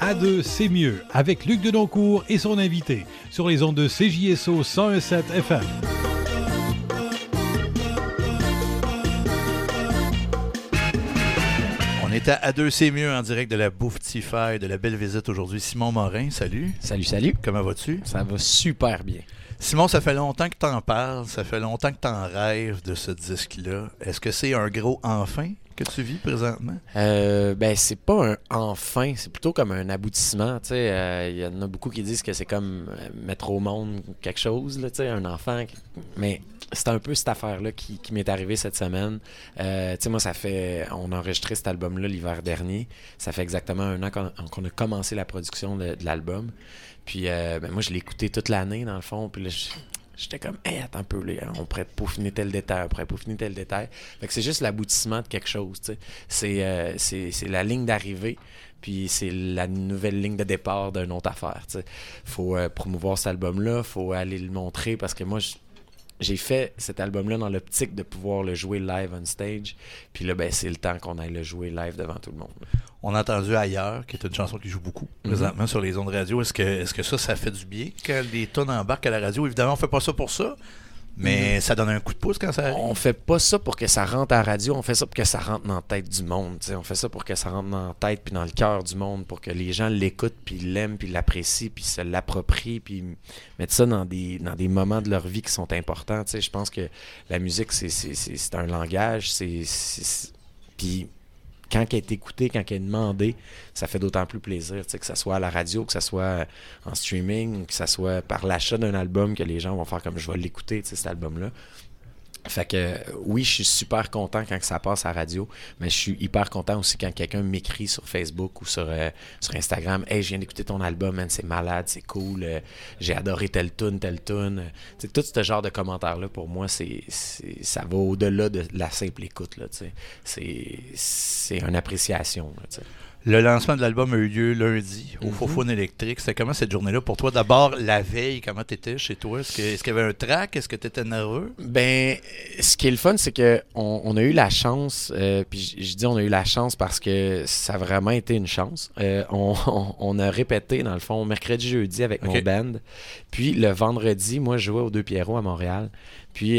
À deux, c'est mieux, avec Luc Denoncourt et son invité, sur les ondes de CJSO 101.7 FM. On est à deux, c'est mieux, en direct de la Bouffe-Tify, de la belle visite aujourd'hui. Simon Morin, salut. Salut. Comment vas-tu? Ça va super bien. Simon, ça fait longtemps que t'en parles, ça fait longtemps que t'en rêves de ce disque-là. Est-ce que c'est un gros enfin que tu vis présentement? C'est pas un enfin, c'est plutôt comme un aboutissement. Il y en a beaucoup qui disent que c'est comme mettre au monde quelque chose, là, un enfant. Mais c'est un peu cette affaire-là qui m'est arrivée cette semaine. Moi, on a enregistré cet album-là l'hiver dernier. Ça fait exactement 1 an qu'on a commencé la production de l'album. Puis moi, je l'ai écouté toute l'année, dans le fond. Puis là, j'étais comme, attends un peu, là, on pourrait peaufiner tel détail, Fait que c'est juste l'aboutissement de quelque chose, tu sais. C'est la ligne d'arrivée, puis c'est la nouvelle ligne de départ d'une autre affaire, tu sais. Faut promouvoir cet album-là, faut aller le montrer, parce que moi, j'ai fait cet album-là dans l'optique de pouvoir le jouer live on stage. Puis là, c'est le temps qu'on aille le jouer live devant tout le monde. On a entendu Ailleurs, qui est une chanson qui joue beaucoup présentement sur les ondes radio. Est-ce que ça fait du bien quand les tonnes embarquent à la radio? Évidemment, on fait pas ça pour ça, mais ça donne un coup de pouce quand ça arrive. On fait pas ça pour que ça rentre à la radio, on fait ça pour que ça rentre dans la tête du monde. T'sais. On fait ça pour que ça rentre dans la tête puis dans le cœur du monde, pour que les gens l'écoutent, puis l'aiment, puis l'apprécient, puis se l'approprient, puis mettre ça dans des moments de leur vie qui sont importants. T'sais. Je pense que la musique, c'est un langage, puis quand elle est écoutée, quand elle est demandée, ça fait d'autant plus plaisir, que ça soit à la radio, que ça soit en streaming, que ça soit par l'achat d'un album, que les gens vont faire comme je vais l'écouter, cet album-là. Fait que oui, je suis super content quand ça passe à la radio, mais je suis hyper content aussi quand quelqu'un m'écrit sur Facebook ou sur Instagram « Hey, je viens d'écouter ton album, man, c'est malade, c'est cool, j'ai adoré telle toune. » Tout ce genre de commentaires-là, pour moi, ça va au-delà de la simple écoute, là, c'est une appréciation, là, t'sais. Le lancement de l'album a eu lieu lundi au Faux-Faune électrique. C'était comment cette journée-là pour toi? D'abord, la veille, comment t'étais chez toi? Est-ce qu'il y avait un trac? Est-ce que t'étais nerveux? Ce qui est le fun, c'est qu'on a eu la chance, puis je dis on a eu la chance parce que ça a vraiment été une chance. On a répété, dans le fond, mercredi, jeudi avec mon band. Puis le vendredi, moi, je jouais aux Deux Pierrots à Montréal. Puis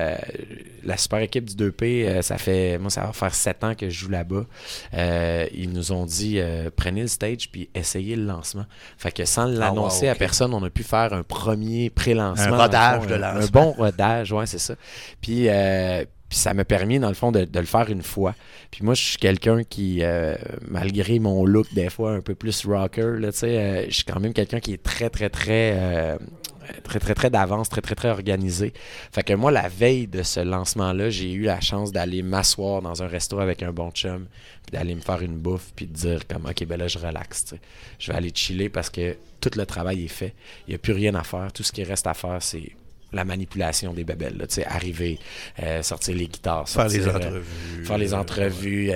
la super équipe du 2P, ça va faire 7 ans que je joue là-bas. Ils nous ont dit prenez le stage puis essayez le lancement. Fait que sans l'annoncer à personne, on a pu faire un premier pré-lancement. Un rodage de lancement. Un bon rodage, ouais, c'est ça. Puis ça m'a permis, dans le fond, de le faire une fois. Puis moi, je suis quelqu'un qui, malgré mon look des fois un peu plus rocker, là, je suis quand même quelqu'un qui est très, très, très... très d'avance, très, très, très organisé. Fait que moi, la veille de ce lancement-là, j'ai eu la chance d'aller m'asseoir dans un resto avec un bon chum, puis d'aller me faire une bouffe, puis de dire comme, OK, là, je relaxe. T'sais. Je vais aller chiller parce que tout le travail est fait. Il n'y a plus rien à faire. Tout ce qui reste à faire, c'est la manipulation des bébelles, là, arriver, sortir les guitares, faire les entrevues,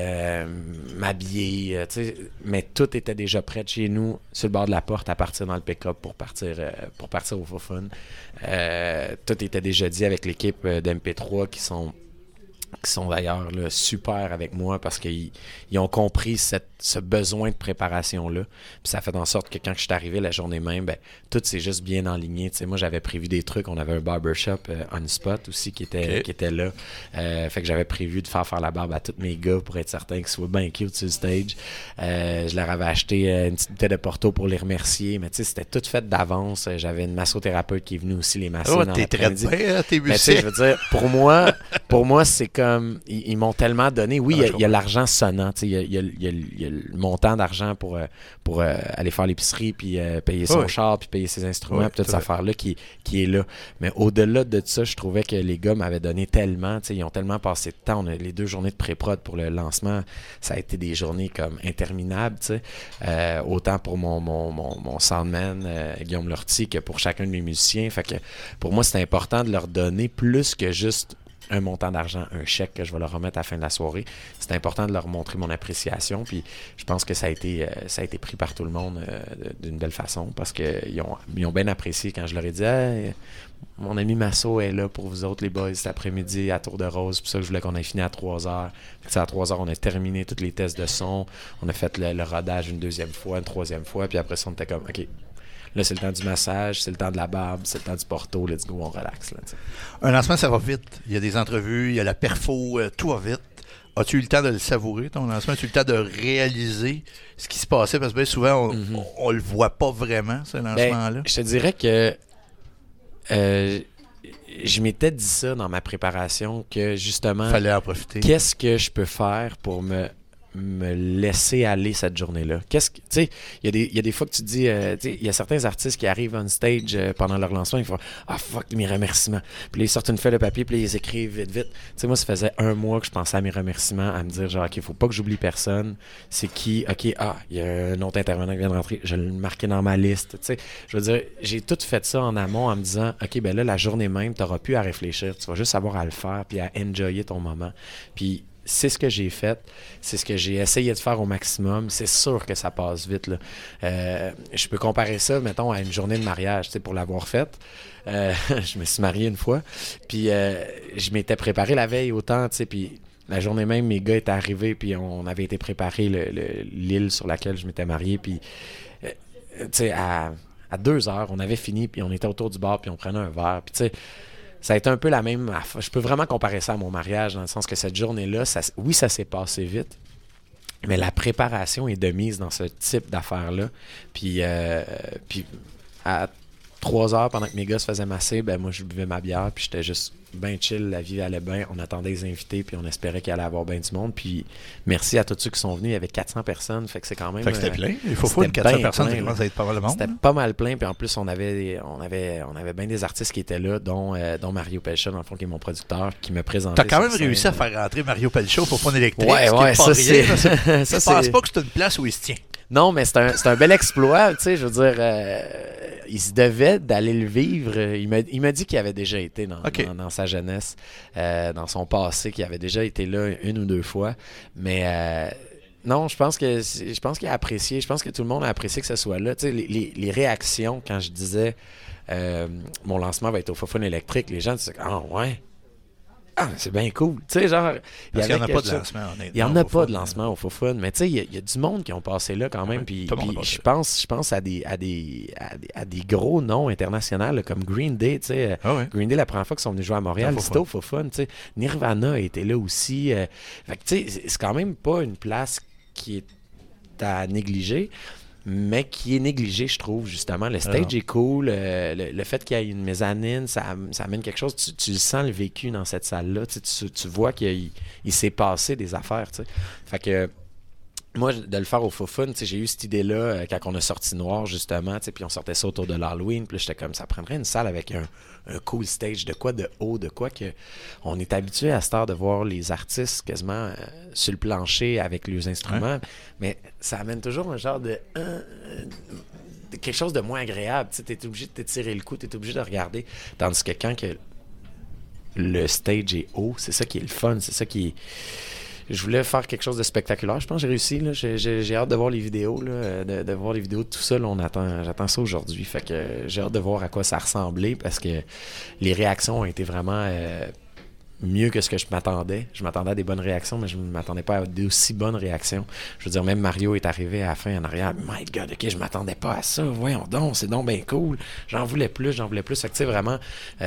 m'habiller, mais tout était déjà prêt de chez nous, sur le bord de la porte, à partir dans le pick-up pour partir au Faux-Fun. Tout était déjà dit avec l'équipe d'MP3 qui sont d'ailleurs là, super avec moi parce qu'ils ont compris ce besoin de préparation-là. Puis ça fait en sorte que quand je suis arrivé la journée même, tout s'est juste bien enligné. T'sais, moi, j'avais prévu des trucs. On avait un barbershop on spot aussi qui était là. Fait que j'avais prévu de faire la barbe à tous mes gars pour être certain qu'ils soient bien cute sur le stage. Je leur avais acheté une petite bouteille de Porto pour les remercier. Mais c'était tout fait d'avance. J'avais une massothérapeute qui est venue aussi les masser dans l'après-midi. T'es musicien. Je veux dire, pour moi, c'est comme... Ils m'ont tellement donné. Oui, il y a l'argent sonnant. Il y a le montant d'argent pour aller faire l'épicerie, puis payer son char, puis payer ses instruments, puis toute cette affaire-là qui est là. Mais au-delà de ça, je trouvais que les gars m'avaient donné tellement. Ils ont tellement passé de temps. Les 2 journées de pré-prod pour le lancement, ça a été des journées comme interminables. Autant pour mon soundman, Guillaume Lortie, que pour chacun de mes musiciens. Fait que pour moi, c'est important de leur donner plus que juste un montant d'argent, un chèque que je vais leur remettre à la fin de la soirée. C'est important de leur montrer mon appréciation. Puis je pense que ça a été pris par tout le monde d'une belle façon parce qu'ils ont bien apprécié quand je leur ai dit hey, mon ami Masso est là pour vous autres, les boys, cet après-midi à Tour de Rose. C'est pour ça que je voulais qu'on ait fini à 3h. À 3h, on a terminé tous les tests de son. On a fait le rodage une deuxième fois, une troisième fois. Puis après ça, on était comme, OK, là, c'est le temps du massage, c'est le temps de la barbe, c'est le temps du porto. Let's go, on relaxe. Là, un lancement, ça va vite. Il y a des entrevues, il y a la perfo, tout va vite. As-tu eu le temps de le savourer, ton lancement? As-tu eu le temps de réaliser ce qui se passait? Parce que bien souvent, on le voit pas vraiment, ce lancement-là. Je te dirais que je m'étais dit ça dans ma préparation, que justement, fallait en profiter. Qu'est-ce que je peux faire pour me laisser aller cette journée-là? Tu sais, il y a des fois que tu te dis, il y a certains artistes qui arrivent on stage pendant leur lancement, ils font « Ah, fuck, mes remerciements ». Puis là, ils sortent une feuille de papier, puis là, ils écrivent vite. Tu sais, moi, ça faisait 1 mois que je pensais à mes remerciements, à me dire genre, OK, faut pas que j'oublie personne. C'est qui? OK, il y a un autre intervenant qui vient de rentrer, je vais le marquer dans ma liste. Tu sais, je veux dire, j'ai tout fait ça en amont en me disant, OK, ben là, la journée même, t'auras plus à réfléchir, tu vas juste avoir à le faire, puis à enjoyer ton moment. Puis c'est ce que j'ai fait, c'est ce que j'ai essayé de faire au maximum. C'est sûr que ça passe vite, là. Je peux comparer ça, mettons, à une journée de mariage, tu sais, pour l'avoir faite. Je me suis marié une fois, puis je m'étais préparé la veille autant, tu sais, puis la journée même, mes gars étaient arrivés, puis on avait été préparer l'île sur laquelle je m'étais marié, puis tu sais, à 2h, on avait fini, puis on était autour du bar, puis on prenait un verre, puis tu sais, ça a été un peu la même. Je peux vraiment comparer ça à mon mariage, dans le sens que cette journée-là, ça s'est passé vite, mais la préparation est de mise dans ce type d'affaires-là. Puis à 3h, pendant que mes gars se faisaient masser, ben moi, je buvais ma bière, puis j'étais juste bien chill, la vie allait bien, on attendait les invités, puis on espérait qu'il allait avoir bien du monde, puis merci à tous ceux qui sont venus, il y avait 400 personnes, fait que c'est quand même... Fait que c'était plein, il faut une 400 personnes, ça commence à être pas mal de monde. C'était pas mal plein, puis en plus, on avait bien des artistes qui étaient là, dont Mario Pelcha, dans le fond, qui est mon producteur, qui me présentait. T'as quand même réussi à faire rentrer Mario Pelcha pour Fun électrique, ouais, ça c'est... Je pense pas que c'est une place où il se tient. Non, mais c'est un bel exploit, tu sais, je veux dire... il se devait d'aller le vivre. Il m'a dit qu'il avait déjà été dans sa jeunesse, dans son passé, qu'il avait déjà été là 1 ou 2 fois. Mais non, je pense qu'il a apprécié. Je pense que tout le monde a apprécié que ce soit là. Tu sais, les réactions quand je disais mon lancement va être au Fofun électrique, les gens disaient « Ah ouais? Ah, c'est bien cool. » Tu sais, genre... Parce qu'il n'y en a pas de lancement, honnêtement. Il n'y en a pas de lancement au Fofun, mais tu sais, il y a du monde qui ont passé là quand même. Puis je pense à des gros noms internationaux là, comme Green Day. Tu sais, Green Day, la première fois qu'ils sont venus jouer à Montréal, c'était au Fofun. Tu sais, Nirvana était là aussi. Fait que tu sais, c'est quand même pas une place qui est à négliger, mais qui est négligé, je trouve, justement. Le stage est cool. Le fait qu'il y ait une mezzanine, ça amène quelque chose. Tu sens le vécu dans cette salle-là. Tu vois qu'il s'est passé des affaires. T'sais. Fait que moi, de le faire au Fofun, j'ai eu cette idée-là quand on a sorti Noir, justement, puis on sortait ça autour de l'Halloween, puis j'étais comme, ça prendrait une salle avec un cool stage, de quoi de haut, de quoi que... On est habitué à cette heure de voir les artistes quasiment sur le plancher avec leurs instruments, mais ça amène toujours un genre de quelque chose de moins agréable. Tu es obligé de t'étirer le cou, tu es obligé de regarder, tandis que quand que le stage est haut, c'est ça qui est le fun, c'est ça qui est... Je voulais faire quelque chose de spectaculaire. Je pense que j'ai réussi. Là. J'ai hâte de voir les vidéos. Là, de voir les vidéos de tout ça. Là, j'attends ça aujourd'hui. Fait que j'ai hâte de voir à quoi ça ressemblait parce que les réactions ont été vraiment mieux que ce que je m'attendais. Je m'attendais à des bonnes réactions, mais je ne m'attendais pas à d'aussi bonnes réactions. Je veux dire, même Mario est arrivé à la fin en arrière. My God, OK, je m'attendais pas à ça. Voyons donc, c'est donc bien cool. J'en voulais plus. Fait que tu sais, vraiment...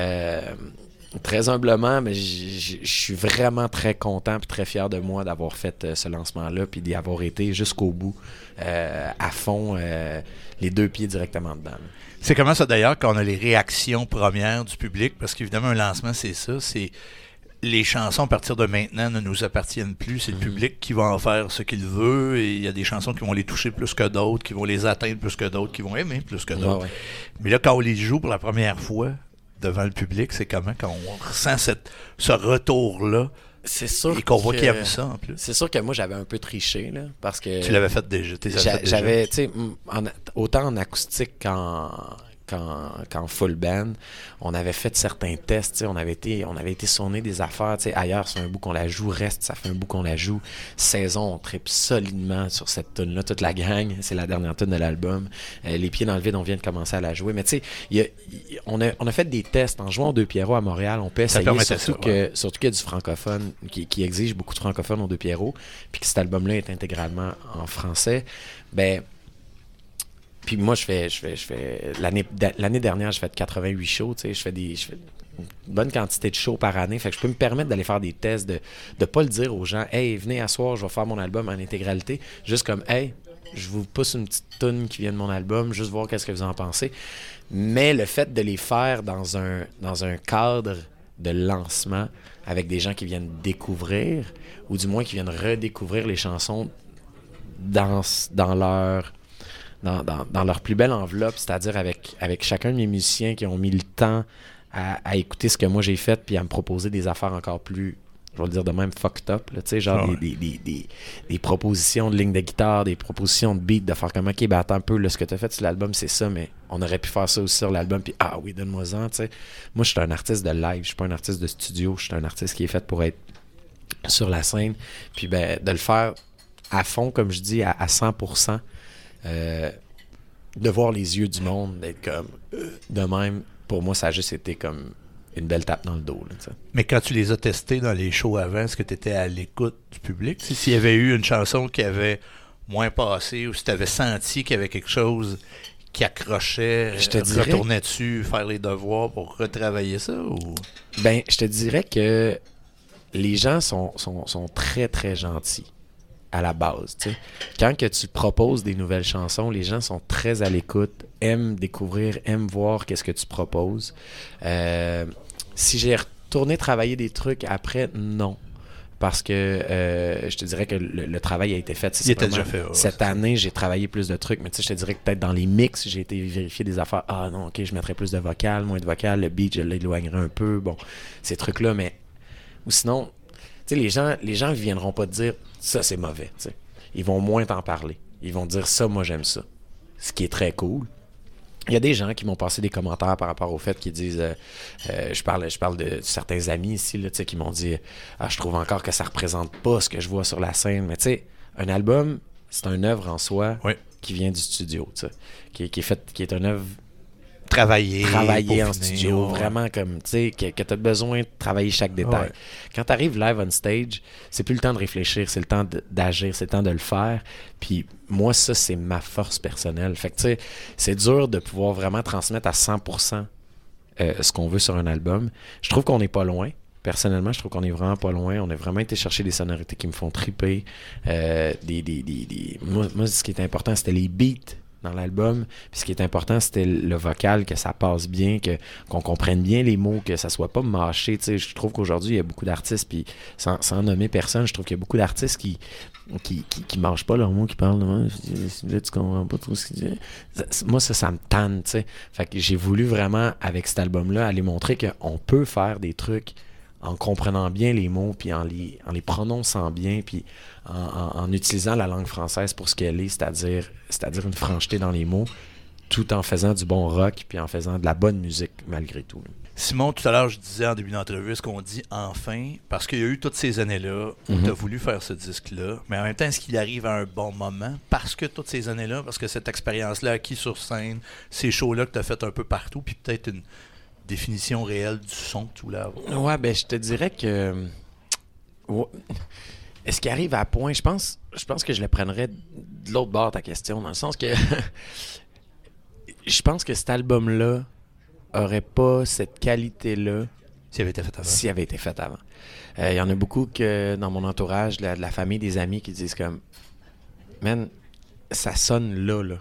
très humblement, mais je suis vraiment très content et très fier de moi d'avoir fait ce lancement-là puis d'y avoir été jusqu'au bout, à fond, les 2 pieds directement dedans. C'est comment ça d'ailleurs quand on a les réactions premières du public? Parce qu'évidemment, un lancement, c'est ça. C'est les chansons à partir de maintenant ne nous appartiennent plus. C'est le public qui va en faire ce qu'il veut. Et il y a des chansons qui vont les toucher plus que d'autres, qui vont les atteindre plus que d'autres, qui vont aimer plus que d'autres. Ouais. Mais là, quand on les joue pour la première fois devant le public, c'est comment quand on ressent ce retour-là? C'est sûr. Et qu'on voit qu'il aime ça en plus. C'est sûr que moi, j'avais un peu triché, là, parce que... Tu l'avais fait déjà. J'avais, tu sais, autant en acoustique qu'en full band. On avait fait certains tests, on avait été sonner des affaires, ailleurs, c'est un bout qu'on la joue, reste, ça fait un bout qu'on la joue. Saison, on tripe solidement sur cette tune-là, toute la gang, c'est la dernière tune de l'album. Les pieds dans le vide, on vient de commencer à la jouer, mais tu sais, on a fait des tests en jouant aux Deux Pierrots à Montréal, on peut essayer, surtout qu'il y a du francophone qui exige beaucoup de francophones aux Deux Pierrots, puis que cet album-là est intégralement en français. Puis moi, je fais l'année dernière, j'ai fait 88 shows, tu sais, je fais une bonne quantité de shows par année, fait que je peux me permettre d'aller faire des tests, de pas le dire aux gens, hey, venez à soir, je vais faire mon album en intégralité, juste comme, hey, je vous pousse une petite toune qui vient de mon album, juste voir qu'est-ce que vous en pensez. Mais le fait de les faire dans un cadre de lancement avec des gens qui viennent découvrir, ou du moins qui viennent redécouvrir les chansons dans leur plus belle enveloppe, c'est-à-dire avec chacun de mes musiciens qui ont mis le temps à écouter ce que moi j'ai fait puis à me proposer des affaires encore plus, je vais le dire de même, fucked up, là, genre des propositions de lignes de guitare, des propositions de beat, de faire comme, ok, ben attends un peu, là, ce que tu as fait sur l'album, c'est ça, mais on aurait pu faire ça aussi sur l'album, puis ah oui, donne-moi-en, tu sais. Moi, je suis un artiste de live, je suis pas un artiste de studio, je suis un artiste qui est fait pour être sur la scène, puis ben, de le faire à fond, comme je dis, à 100%, de voir les yeux du monde, d'être comme de même, pour moi, ça a juste été comme une belle tape dans le dos. Là, mais quand tu les as testés dans les shows avant, est-ce que tu étais à l'écoute du public? S'il y avait eu une chanson qui avait moins passé ou si tu avais senti qu'il y avait quelque chose qui accrochait, retournais-tu faire les devoirs pour retravailler ça? Ou? Ben, je te dirais que les gens sont très, très gentils à la base. T'sais. Quand que tu proposes des nouvelles chansons, les gens sont très à l'écoute, aiment découvrir, aiment voir qu'est-ce que tu proposes. Si j'ai retourné travailler des trucs après, non. Parce que je te dirais que le travail a été fait. Il était déjà fait. Cette année, j'ai travaillé plus de trucs, mais je te dirais que peut-être dans les mix, j'ai été vérifier des affaires. Ah non, ok, je mettrais plus de vocal, moins de vocal, le beat, je l'éloignerais un peu. Bon, ces trucs-là, mais... Ou sinon... Tu sais, les gens ne viendront pas te dire « ça, c'est mauvais ». Ils vont moins t'en parler. Ils vont te dire « ça, moi, j'aime ça ». Ce qui est très cool. Il y a des gens qui m'ont passé des commentaires par rapport au fait qu'ils disent je parle de certains amis ici là, qui m'ont dit « ah, je trouve encore que ça représente pas ce que je vois sur la scène ». Mais tu sais, un album, c'est une œuvre en soi qui vient du studio, qui est une œuvre travailler en studio, vraiment comme, tu sais, que tu as besoin de travailler chaque détail. Quand tu arrives live on stage, c'est plus le temps de réfléchir, c'est le temps d'agir, c'est le temps de le faire. Puis moi, ça, c'est ma force personnelle. Fait que, tu sais, c'est dur de pouvoir vraiment transmettre à 100% ce qu'on veut sur un album. Je trouve qu'on n'est pas loin. Personnellement, je trouve qu'on est vraiment pas loin. On a vraiment été chercher des sonorités qui me font triper. Moi, ce qui est important, c'était les beats dans l'album. Puis ce qui est important, c'était le vocal, que ça passe bien, qu'on comprenne bien les mots, que ça soit pas mâché. Tu sais, je trouve qu'aujourd'hui, il y a beaucoup d'artistes, puis sans nommer personne, je trouve qu'il y a beaucoup d'artistes qui mâchent pas leurs mots, qui parlent là, tu comprends pas trop ce qu'ils disent. Moi, ça me tanne, tu sais. Fait que j'ai voulu vraiment, avec cet album-là, aller montrer qu'on peut faire des trucs en comprenant bien les mots, puis en les prononçant bien, puis en utilisant la langue française pour ce qu'elle est, c'est-à-dire une francheté dans les mots, tout en faisant du bon rock, puis en faisant de la bonne musique, malgré tout. Simon, tout à l'heure, je disais en début d'entrevue, ce qu'on dit enfin, parce qu'il y a eu toutes ces années-là où tu as voulu faire ce disque-là, mais en même temps, est-ce qu'il arrive à un bon moment? Parce que toutes ces années-là, parce que cette expérience-là acquise sur scène, ces shows-là que tu as fait un peu partout, puis peut-être une définition réelle du son que tu voulais avoir. Ouais, ben je te dirais que... Est-ce qu'il arrive à point? Je pense que je le prendrais de l'autre bord, ta question, dans le sens que je pense que cet album-là aurait pas cette qualité-là s'il avait été fait avant. Il y en a beaucoup que dans mon entourage, de la famille, des amis, qui disent comme « Man, ça sonne là.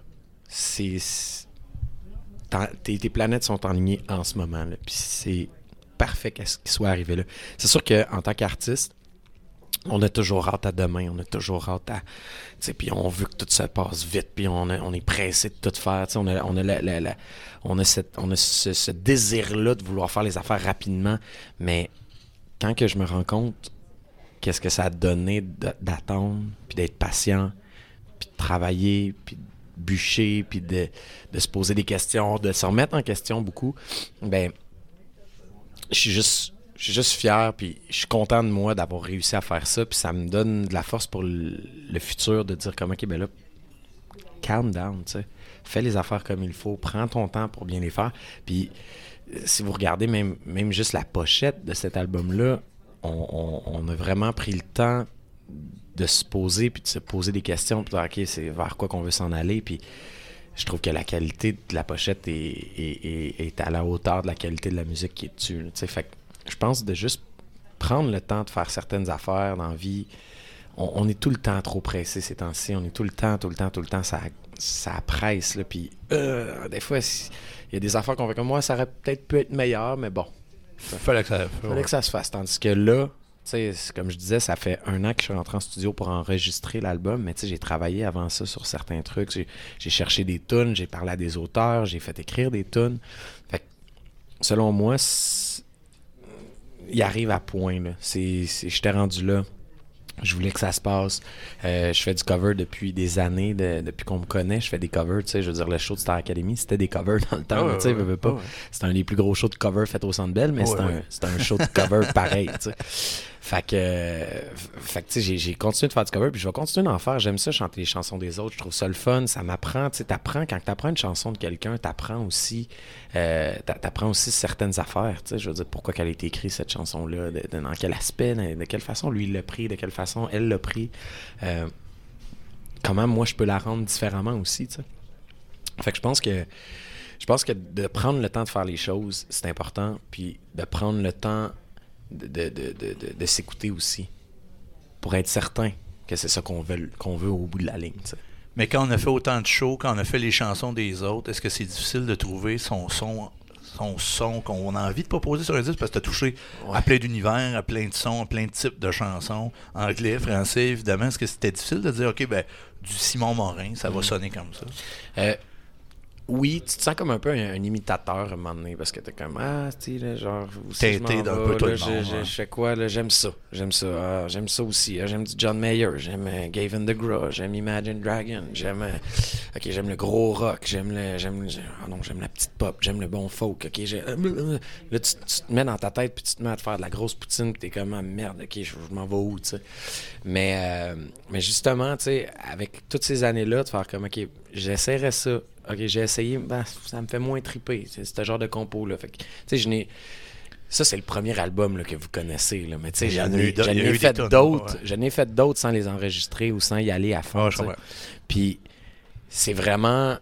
Tes planètes sont alignées en ce moment, là. Puis c'est parfait qu'il soit arrivé là. » C'est sûr qu'en tant qu'artiste, on a toujours hâte à demain, on a toujours hâte à... Tu sais, puis on veut que tout se passe vite, puis on est pressé de tout faire. Tu sais, on a ce désir-là de vouloir faire les affaires rapidement, mais quand que je me rends compte qu'est-ce que ça a donné d'attendre, puis d'être patient, puis de travailler, puis bûcher, puis de se poser des questions, de se remettre en question beaucoup, ben, je suis juste fier, puis je suis content de moi d'avoir réussi à faire ça, puis ça me donne de la force pour le futur, de dire comme, OK, ben là, calm down, tu sais. Fais les affaires comme il faut, prends ton temps pour bien les faire. Puis si vous regardez même juste la pochette de cet album-là, on a vraiment pris le temps de se poser, puis de se poser des questions, puis de dire, OK, c'est vers quoi qu'on veut s'en aller, puis je trouve que la qualité de la pochette est à la hauteur de la qualité de la musique qui est dessus. Tu sais, fait que je pense de juste prendre le temps de faire certaines affaires dans la vie. On est tout le temps trop pressé ces temps-ci. On est tout le temps, ça presse. Là, puis des fois, il y a des affaires qu'on fait comme moi, ça aurait peut-être pu être meilleur, mais bon. Fallait que ça se fasse. Tandis que là, tu sais, comme je disais, ça fait 1 an que je suis rentré en studio pour enregistrer l'album, mais tu sais, j'ai travaillé avant ça sur certains trucs. J'ai cherché des tunes, j'ai parlé à des auteurs, j'ai fait écrire des tunes. Fait que, selon moi, il arrive à point. Là. J'étais rendu là. Je voulais que ça se passe. Je fais du cover depuis des années, depuis qu'on me connaît. Je fais des covers, tu sais. Je veux dire, le show de Star Academy, c'était des covers dans le temps. Tu sais, veux pas. C'était un des plus gros shows de cover faits au Centre Bell, mais c'était un show de cover pareil, tu sais. Fait que tu sais, j'ai continué de faire du cover, puis je vais continuer d'en faire. J'aime ça, chanter les chansons des autres. Je trouve ça le fun. Ça m'apprend, tu sais, quand t'apprends une chanson de quelqu'un, t'apprends aussi certaines affaires, tu sais. Je veux dire, pourquoi qu'elle a été écrite, cette chanson-là, dans quel aspect, de quelle façon lui il l'a pris, de quelle façon elle l'a pris. Comment moi je peux la rendre différemment aussi, tu sais. Fait que je pense que de prendre le temps de faire les choses, c'est important, puis de prendre le temps de s'écouter aussi, pour être certain que c'est ça qu'on veut au bout de la ligne, tu sais. Mais quand on a fait autant de shows, quand on a fait les chansons des autres, est-ce que c'est difficile de trouver son son qu'on a envie de proposer sur un disque, parce que tu as touché à plein d'univers, à plein de sons, à plein de types de chansons, anglais, français, évidemment. Est-ce que c'était difficile de dire, OK, ben du Simon Morin, ça va sonner comme ça? Oui, tu te sens comme un peu un imitateur à un moment donné, parce que t'es comme, tu sais, genre, teinté d'un peu tout le monde. Je fais quoi, là, j'aime ça aussi, j'aime du John Mayer, j'aime Gavin DeGraw, j'aime Imagine Dragon, j'aime le gros rock, j'aime la petite pop, j'aime le bon folk, là, tu te mets dans ta tête, puis tu te mets à te faire de la grosse poutine, puis t'es comme, merde, OK, je m'en vais où, tu sais. Mais justement, tu sais, avec toutes ces années-là, de faire comme, OK, j'essaierais ça. OK, j'ai essayé, ça me fait moins triper, c'est ce genre de compo-là. Fait que, tu sais, ça, c'est le premier album là, que vous connaissez, là. Mais tu sais, j'en ai fait d'autres sans les enregistrer ou sans y aller à fond. Puis, c'est vraiment...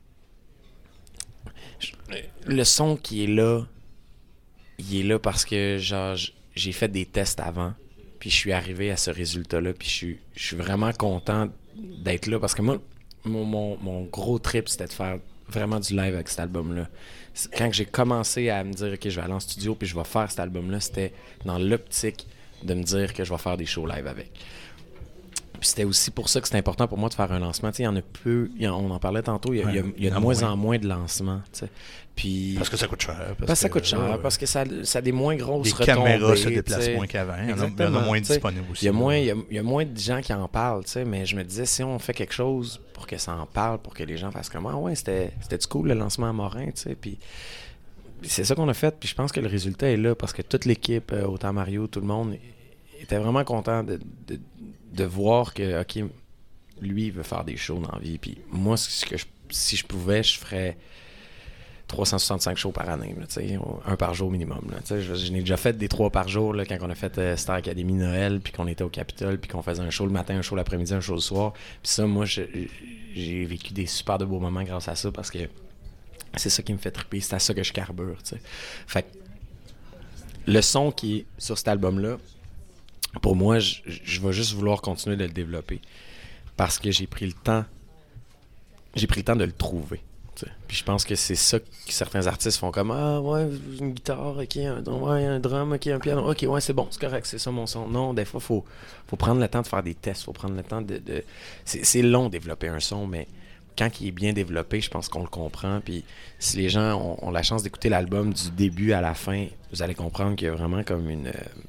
Le son qui est là, il est là parce que, genre, j'ai fait des tests avant, puis je suis arrivé à ce résultat-là, puis je suis vraiment content d'être là, parce que moi... Mon gros trip, c'était de faire vraiment du live avec cet album-là. Quand j'ai commencé à me dire, OK, je vais aller en studio puis je vais faire cet album-là, c'était dans l'optique de me dire que je vais faire des shows live avec. Puis c'était aussi pour ça que c'est important pour moi de faire un lancement. Tu sais, il y en a peu, on en parlait tantôt, il y a de moins en moins de lancements. Tu sais. Puis, parce que ça coûte cher. Parce que ça a des moins grosses retombées. Les caméras se déplacent moins qu'avant. Il y en a moins disponibles aussi. Il y a moins de gens qui en parlent, tu sais, mais je me disais, si on fait quelque chose pour que ça en parle, pour que les gens fassent comme, c'était cool le lancement à Morin, tu sais, puis c'est ça qu'on a fait, puis je pense que le résultat est là, parce que toute l'équipe, autant Mario, tout le monde, était vraiment content de voir que, OK, lui, il veut faire des shows dans la vie, puis moi, si je pouvais, je ferais 365 shows par année, là, un par jour minimum. Là, je n'ai déjà fait des 3 par jour là, quand on a fait Star Academy Noël, puis qu'on était au Capitole, puis qu'on faisait un show le matin, un show l'après-midi, un show le soir. Puis ça, moi, j'ai vécu des super de beaux moments grâce à ça, parce que c'est ça qui me fait triper, c'est à ça que je carbure. T'sais. Fait que le son qui est sur cet album-là, pour moi, je vais juste vouloir continuer de le développer, parce que j'ai pris le temps de le trouver. Puis je pense que c'est ça que certains artistes font comme une guitare, ok, un drum, ok, un piano, ok, c'est bon, c'est correct, c'est ça mon son. Non, des fois, faut prendre le temps de faire des tests, faut prendre le temps de... C'est long de développer un son, mais quand il est bien développé, je pense qu'on le comprend. Puis si les gens ont la chance d'écouter l'album du début à la fin, vous allez comprendre qu'il y a vraiment comme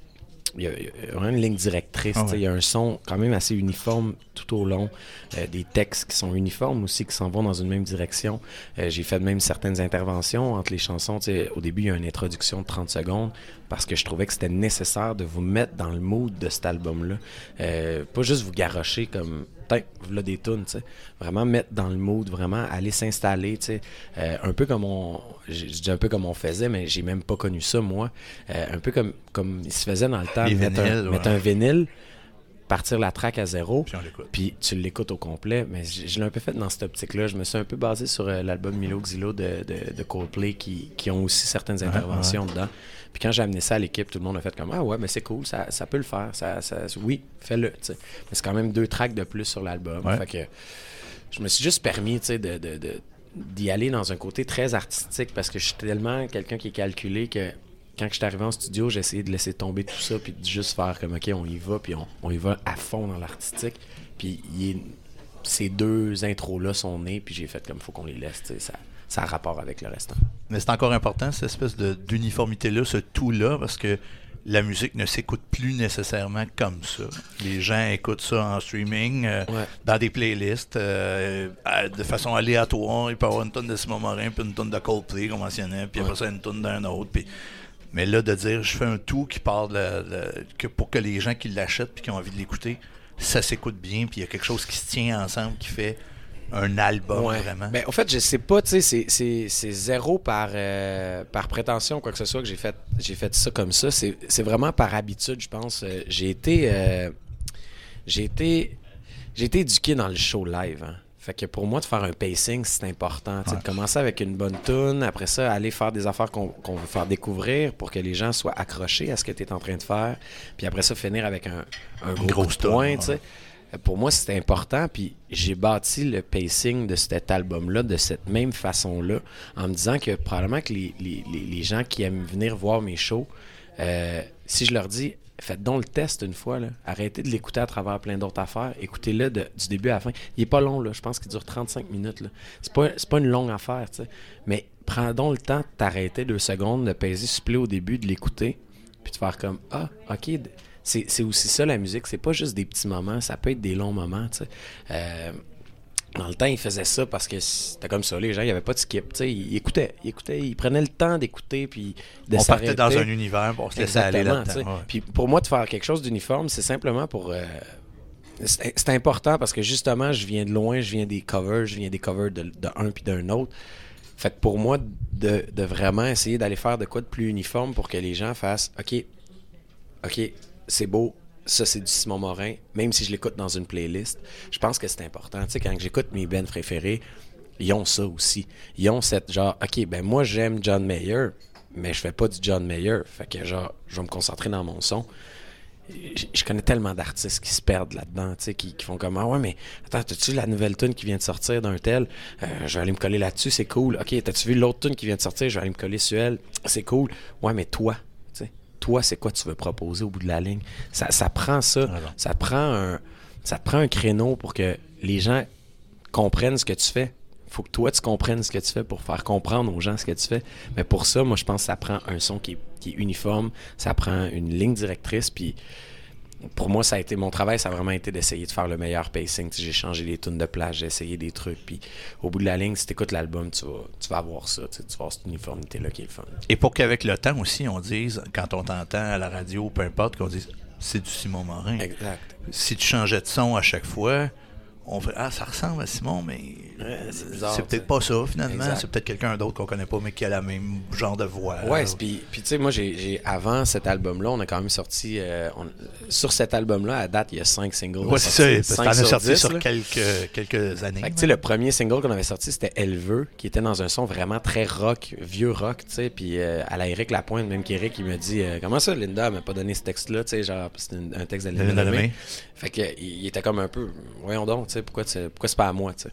il y a vraiment une ligne directrice. Il y a un son quand même assez uniforme tout au long. Des textes qui sont uniformes aussi, qui s'en vont dans une même direction. J'ai fait même certaines interventions entre les chansons. Au début, il y a une introduction de 30 secondes parce que je trouvais que c'était nécessaire de vous mettre dans le mood de cet album-là. Pas juste vous garrocher comme... Voilà des tunes, tu sais. Vraiment mettre dans le mood, vraiment aller s'installer, tu sais. Un peu comme je dis un peu comme on faisait, mais j'ai même pas connu ça, moi. Un peu comme il se faisait dans le temps, mettre un vinyle, partir la track à zéro, puis tu l'écoutes au complet. Mais je l'ai un peu fait dans cette optique-là. Je me suis un peu basé sur l'album Milo Xylo de Coldplay qui ont aussi certaines interventions dedans. Puis quand j'ai amené ça à l'équipe, tout le monde a fait comme « Ah ouais, mais c'est cool, ça peut le faire. Oui, fais-le. » Mais c'est quand même 2 tracks de plus sur l'album. Fait que je me suis juste permis d'y aller dans un côté très artistique parce que je suis tellement quelqu'un qui est calculé que quand je suis arrivé en studio, j'ai essayé de laisser tomber tout ça puis de juste faire comme « OK, on y va. » Puis on y va à fond dans l'artistique. Puis ces 2 intros-là sont nés puis j'ai fait comme « Faut qu'on les laisse. » Ça a rapport avec le restant. Mais c'est encore important, cette espèce d'uniformité-là, ce tout-là, parce que la musique ne s'écoute plus nécessairement comme ça. Les gens écoutent ça en streaming, dans des playlists, de façon aléatoire. Il peut y avoir une tonne de Simon Morin, puis une tonne de Coldplay, qu'on mentionnait, puis après ça, une tonne d'un autre. Mais là, de dire, je fais un tout qui parle pour que les gens qui l'achètent puis qui ont envie de l'écouter, ça s'écoute bien, puis il y a quelque chose qui se tient ensemble, qui fait... un album, vraiment. Ben, en fait, je sais pas, tu sais, c'est zéro par prétention ou quoi que ce soit que j'ai fait ça comme ça. C'est vraiment par habitude, je pense. J'ai été éduqué dans le show live. Hein. Fait que pour moi, de faire un pacing, c'est important. De commencer avec une bonne tune, après ça, aller faire des affaires qu'on veut faire découvrir pour que les gens soient accrochés à ce que tu es en train de faire. Puis après ça, finir avec un gros coup de poing, tu sais. Pour moi, c'était important, puis j'ai bâti le pacing de cet album-là de cette même façon-là, en me disant que probablement que les gens qui aiment venir voir mes shows, si je leur dis, faites donc le test une fois, là. Arrêtez de l'écouter à travers plein d'autres affaires, écoutez-le du début à la fin. Il est pas long, là. Je pense qu'il dure 35 minutes. Là. C'est pas une longue affaire, tu sais. Mais prends donc le temps de t'arrêter 2 secondes, de peser sur play au début, de l'écouter, puis de faire comme, ah, OK... C'est aussi ça la musique, c'est pas juste des petits moments, ça peut être des longs moments, tu sais. Dans le temps, ils faisaient ça parce que c'était comme ça, les gens, il n'y avait pas de skip, tu sais, ils écoutaient, ils prenaient le temps d'écouter, puis de on s'arrêter. On partait dans un univers, on se laissait aller là-dedans. Puis pour moi, de faire quelque chose d'uniforme, c'est simplement pour... c'est important parce que justement, je viens de loin, je viens des covers d'un puis d'un autre. Fait que pour moi, de vraiment essayer d'aller faire de quoi de plus uniforme pour que les gens fassent « OK, c'est beau, ça c'est du Simon Morin, même si je l'écoute dans une playlist. » Je pense que c'est important. Tu sais, quand j'écoute mes bands préférés, ils ont ça aussi. Ils ont cette genre, OK, ben moi j'aime John Mayer, mais je fais pas du John Mayer. Fait que genre, je vais me concentrer dans mon son. Je connais tellement d'artistes qui se perdent là-dedans, tu sais, qui font comme, ah ouais, mais attends, t'as-tu la nouvelle tune qui vient de sortir d'un tel? Je vais aller me coller là-dessus, c'est cool. OK, t'as-tu vu l'autre tune qui vient de sortir? Je vais aller me coller sur elle, c'est cool. Ouais, mais toi, toi, c'est quoi tu veux proposer au bout de la ligne? Ça prend ça. Ça te prend un créneau pour que les gens comprennent ce que tu fais. Il faut que toi, tu comprennes ce que tu fais pour faire comprendre aux gens ce que tu fais. Mais pour ça, moi, je pense que ça prend un son qui est uniforme. Ça prend une ligne directrice. Puis pour moi, ça a été mon travail, ça a vraiment été d'essayer de faire le meilleur pacing. J'ai changé les tunes de place, j'ai essayé des trucs. Puis au bout de la ligne, si tu écoutes l'album, tu vas avoir ça. Tu vas avoir cette uniformité-là qui est le fun. Et pour qu'avec le temps aussi, on dise, quand on t'entend à la radio, peu importe, qu'on dise c'est du Simon Morin. Exact. Si tu changeais de son à chaque fois, on fait ça ressemble à Simon, mais c'est bizarre, c'est peut-être pas ça finalement. Exact. C'est peut-être quelqu'un d'autre qu'on connaît pas, mais qui a la même genre de voix. Ouais, puis tu sais, moi, j'ai avant cet album-là, on a quand même sorti sur cet album-là, à date, il y a 5 singles. Ouais, c'est ça. T'en as sorti 10, sur là. quelques années. Fait que, tu sais, le premier single qu'on avait sorti, c'était Elle veut, qui était dans un son vraiment très rock, vieux rock, tu sais. Puis à la Éric Lapointe, même qu'Éric, il me dit comment ça, Linda m'a pas donné ce texte-là, tu sais, genre, c'est un texte de Linda Lemay. Fait que il était comme un peu, voyons donc, tu sais, pourquoi c'est pas à moi, tu sais.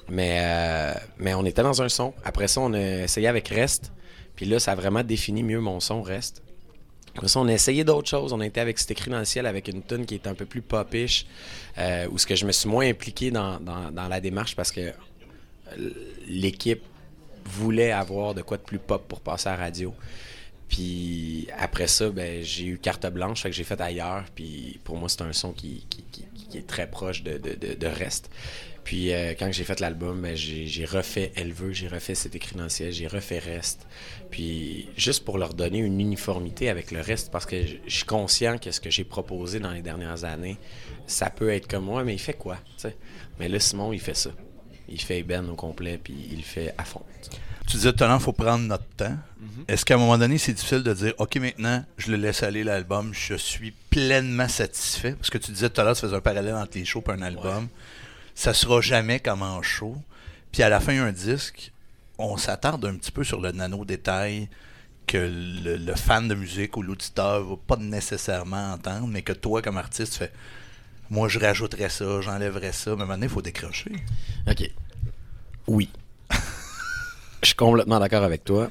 Mais on était dans un son. Après ça, on a essayé avec Reste. Puis là, ça a vraiment défini mieux mon son, Reste. Après ça, on a essayé d'autres choses. On a été avec C'est écrit dans le ciel avec une tune qui est un peu plus popish, où ce que je me suis moins impliqué dans la démarche parce que l'équipe voulait avoir de quoi de plus pop pour passer à la radio. Puis après ça, ben, j'ai eu carte blanche, fait que j'ai fait ailleurs. Puis pour moi, c'est un son qui est très proche de Reste. Puis quand j'ai fait l'album, ben, j'ai refait Elle veut, j'ai refait C'est écrit dans le ciel, j'ai refait Reste. Puis juste pour leur donner une uniformité avec le reste, parce que je suis conscient que ce que j'ai proposé dans les dernières années, ça peut être comme moi, mais il fait quoi, t'sais? Mais là, Simon, il fait ça. Il fait Ben au complet, puis il le fait à fond. T'sais. Tu disais tout à l'heure, il faut prendre notre temps. Est-ce qu'à un moment donné, c'est difficile de dire « OK, maintenant, je le laisse aller, l'album, je suis pleinement satisfait », parce que tu disais tout à l'heure, tu faisais un parallèle entre les shows et un album. Ouais. Ça sera jamais comme en show. Puis à la fin, un disque, on s'attarde un petit peu sur le nano-détail que le fan de musique ou l'auditeur va pas nécessairement entendre, mais que toi, comme artiste, tu fais « Moi, je rajouterais ça, j'enlèverais ça », mais maintenant, il faut décrocher. OK. Oui. Je suis complètement d'accord avec toi.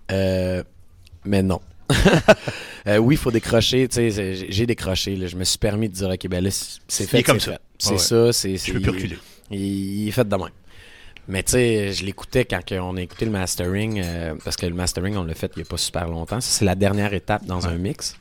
Mais non. Oui, il faut décrocher. J'ai décroché. Là. Je me suis permis de dire, OK, ben là, c'est fait. Comme ça. C'est ça. Je peux plus reculer. Il est fait de même. Mais tu sais, je l'écoutais quand on a écouté le mastering, parce que le mastering, on l'a fait il n'y a pas super longtemps. Ça, c'est la dernière étape dans un mix.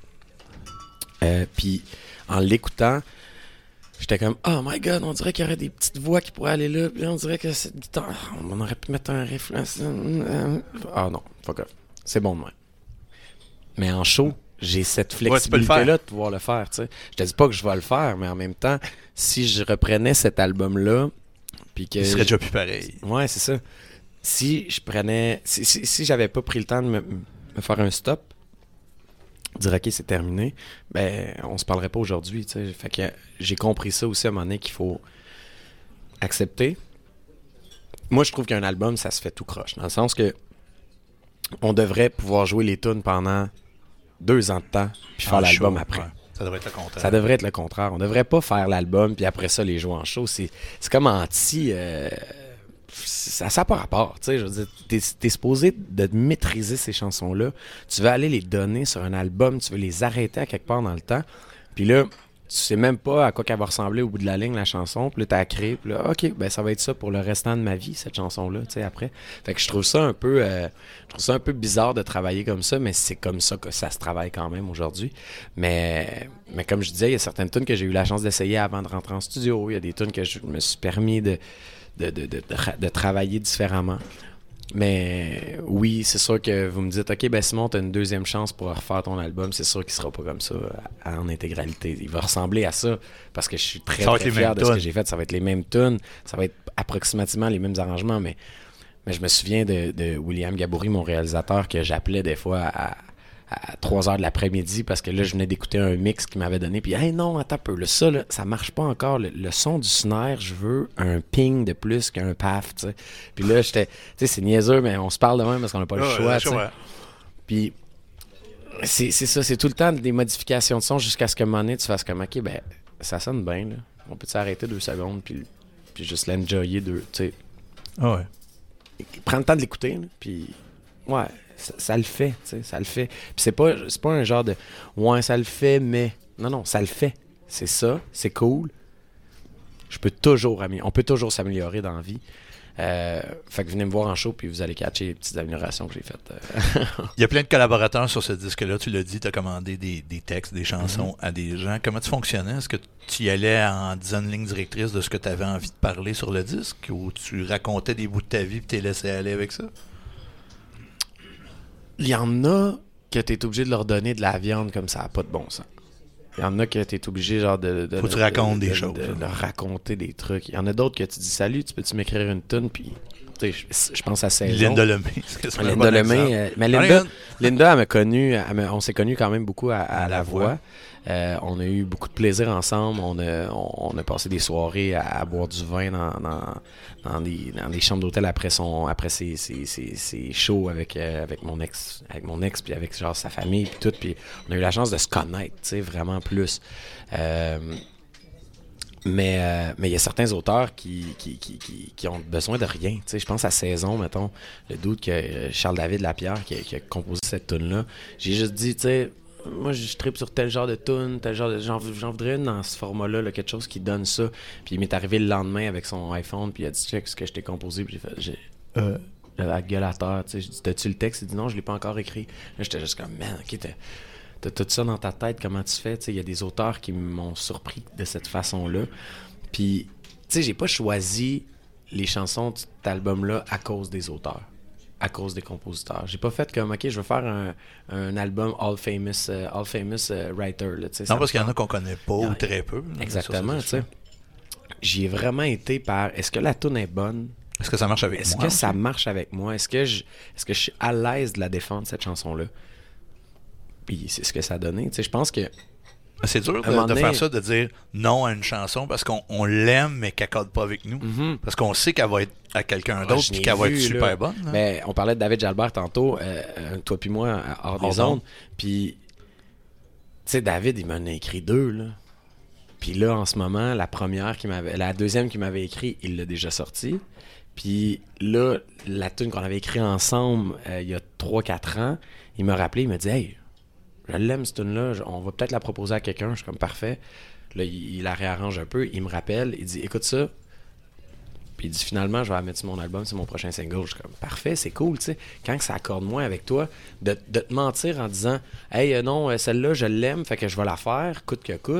Puis, en l'écoutant, j'étais comme, oh my god, on dirait qu'il y aurait des petites voix qui pourraient aller là. Puis on dirait que cette guitare, on aurait pu mettre un riff là. Ah non, fuck off. C'est bon de même. Mais en show, j'ai cette flexibilité-là de pouvoir le faire. T'sais. Je te dis pas que je vais le faire, mais en même temps, si je reprenais cet album-là, puis que. Il serait déjà plus pareil. Ouais, c'est ça. Si je prenais. Si j'avais pas pris le temps de me faire un stop, dire OK, c'est terminé, ben on se parlerait pas aujourd'hui, tu sais. Fait que j'ai compris ça aussi à un moment donné qu'il faut accepter. Moi, je trouve qu'un album, ça se fait tout croche, dans le sens que on devrait pouvoir jouer les tunes pendant 2 ans de temps puis faire l'album après. Ouais. Ça devrait être le contraire. Ça devrait être le contraire. On devrait pas faire l'album puis après ça les jouer en show. C'est comme anti... ça n'a pas rapport, tu sais, je veux dire, t'es supposé de maîtriser ces chansons-là, tu veux aller les donner sur un album, tu veux les arrêter à quelque part dans le temps, puis là, tu sais même pas à quoi qu'elle va ressembler au bout de la ligne, la chanson, puis là, t'as créé, puis là, OK, ben ça va être ça pour le restant de ma vie, cette chanson-là, tu sais, après. Fait que je trouve ça un peu bizarre de travailler comme ça, mais c'est comme ça que ça se travaille quand même aujourd'hui. Mais comme je disais, il y a certaines tunes que j'ai eu la chance d'essayer avant de rentrer en studio, il y a des tunes que je me suis permis de travailler différemment. Mais oui, c'est sûr que vous me dites, OK, ben Simon, t'as une deuxième chance pour refaire ton album. C'est sûr qu'il sera pas comme ça en intégralité. Il va ressembler à ça parce que je suis très fier de ce que j'ai fait. Ça va être les mêmes tunes, ça va être approximativement les mêmes arrangements, mais je me souviens de William Gaboury, mon réalisateur, que j'appelais des fois à 3h de l'après-midi parce que là, je venais d'écouter un mix qu'il m'avait donné. Puis, hey, non, attends un peu. Ça, là, ça marche pas encore. Le son du snare, je veux un ping de plus qu'un paf, tu sais. Puis là, j'étais... Tu sais, c'est niaiseux, mais on se parle de même parce qu'on n'a pas le choix, tu sais. Puis, c'est ça. C'est tout le temps des modifications de son jusqu'à ce qu'à un moment donné, tu fasses comme, OK, ben, ça sonne bien, là. On peut s'arrêter 2 secondes puis juste l'enjoyer tu sais. Ah ouais. Prends le temps de l'écouter, là, puis... Ouais... Ça le fait, tu sais, ça le fait. Puis c'est pas un genre de « ouais, ça le fait, mais... » Non, ça le fait. C'est ça, c'est cool. On peut toujours s'améliorer dans la vie. Fait que venez me voir en show, puis vous allez catcher les petites améliorations que j'ai faites. Il y a plein de collaborateurs sur ce disque-là. Tu l'as dit, tu as commandé des textes, des chansons à des gens. Comment tu fonctionnais? Est-ce que tu y allais en disant une ligne directrice de ce que tu avais envie de parler sur le disque? Ou tu racontais des bouts de ta vie et t'es laissé aller avec ça? Il y en a que t'es obligé de leur donner de la viande comme ça n'a pas de bon sens. Il y en a que t'es obligé genre de faut que tu racontes des choses. De raconter des trucs. Il y en a d'autres que tu dis salut, tu peux-tu m'écrire une tune, puis je pense à Saison. Linda Lemay. Linda Lemay. Mais Linda, elle m'a connu, on s'est connus quand même beaucoup à la voix. On a eu beaucoup de plaisir ensemble. On a passé des soirées à boire du vin dans des chambres d'hôtel après ses shows avec mon ex puis avec genre sa famille puis tout. Puis on a eu la chance de se connaître, tu sais, vraiment plus. Mais il y a certains auteurs qui ont besoin de rien. Tu sais, je pense à Saison, mettons, le doute que Charles David Lapierre qui a composé cette tune-là. J'ai juste dit, tu sais, moi je tripe sur tel genre de tune, tel genre de... J'en voudrais une dans ce format-là, là, quelque chose qui donne ça. Puis il m'est arrivé le lendemain avec son iPhone, puis il a dit check ce que je t'ai composé, puis j'ai fait la gueule à terre. Tu sais, je dis, t'as-tu le texte? Il dit, non, je l'ai pas encore écrit. Là, j'étais juste comme, man, ok, t'as tout ça dans ta tête, comment tu fais? Tu sais, il y a des auteurs qui m'ont surpris de cette façon-là. Puis, tu sais, j'ai pas choisi les chansons de cet album-là à cause des auteurs, à cause des compositeurs. J'ai pas fait comme, ok, je veux faire un album all famous writer. Là, non, parce qu'il y en a qu'on connaît pas ou très peu. Là, exactement, tu sais. J'y ai vraiment été par, est-ce que la toune est bonne? Est-ce que ça marche avec moi? Est-ce que ça marche avec moi? Est-ce que je suis à l'aise de la défendre, cette chanson-là? Puis c'est ce que ça a donné. Tu sais, je pense que... C'est dur de faire ça, de dire non à une chanson parce qu'on l'aime, mais qu'elle ne code pas avec nous. Parce qu'on sait qu'elle va être à quelqu'un d'autre et qu'elle va être super bonne. Mais on parlait de David Jalbert tantôt, toi puis moi, hors des ondes. Puis, tu sais, David, il m'en a écrit 2, là. Puis là, en ce moment, la deuxième qu'il m'avait écrit, il l'a déjà sorti. Puis là, la tune qu'on avait écrite ensemble il y a 3-4 ans, il m'a rappelé, il m'a dit « Hey, je l'aime cette tune-là, on va peut-être la proposer à quelqu'un. » Je suis comme « Parfait. » Là, il la réarrange un peu, il me rappelle, il dit « Écoute ça. » Puis il dit « Finalement, je vais la mettre sur mon album, c'est mon prochain single. » Je suis comme « Parfait, c'est cool, tu sais. » Quand ça accorde moins avec toi, de te mentir en disant « Hey, non, celle-là, je l'aime, fait que je vais la faire, coûte que coûte. »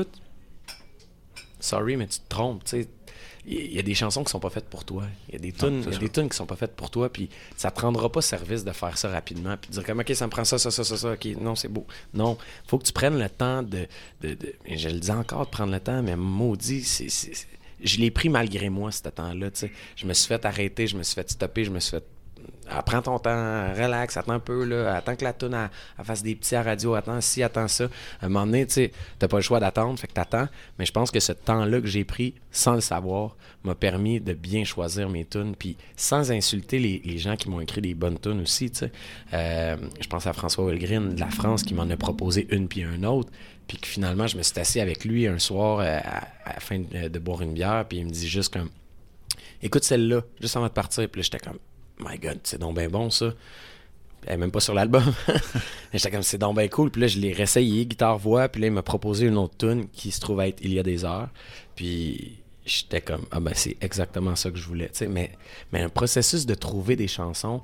Sorry, mais tu te trompes, tu sais. Il y a des chansons qui sont pas faites pour toi. Il y a des tunes qui sont pas faites pour toi, puis ça te rendra pas service de faire ça rapidement, puis de dire comme, OK, ça me prend ça, OK, non, c'est beau. Non, faut que tu prennes le temps de et je le dis encore, de prendre le temps, mais maudit, je l'ai pris malgré moi, ce temps-là, tu sais. Je me suis fait arrêter, je me suis fait stopper, je me suis fait... prends ton temps, relax, attends un peu, là, attends que la toune elle fasse des petits à radio, attends ça. À un moment donné, tu sais, t'as pas le choix d'attendre, fait que t'attends. Mais je pense que ce temps-là que j'ai pris, sans le savoir, m'a permis de bien choisir mes tunes, puis sans insulter les gens qui m'ont écrit des bonnes tunes aussi, tu sais. Je pense à François Holgren de la France qui m'en a proposé une puis un autre, puis que finalement, je me suis assis avec lui un soir à la fin de boire une bière, puis il me dit juste comme, écoute celle-là, juste avant de partir, puis là, j'étais comme, my God, c'est donc bien bon, ça. Elle est même pas sur l'album. J'étais comme, c'est donc bien cool. Puis là, je l'ai réessayé, guitare-voix. Puis là, il m'a proposé une autre tune qui se trouve être Il y a des heures. Puis j'étais comme, ah ben, c'est exactement ça que je voulais. T'sais. Mais un processus de trouver des chansons,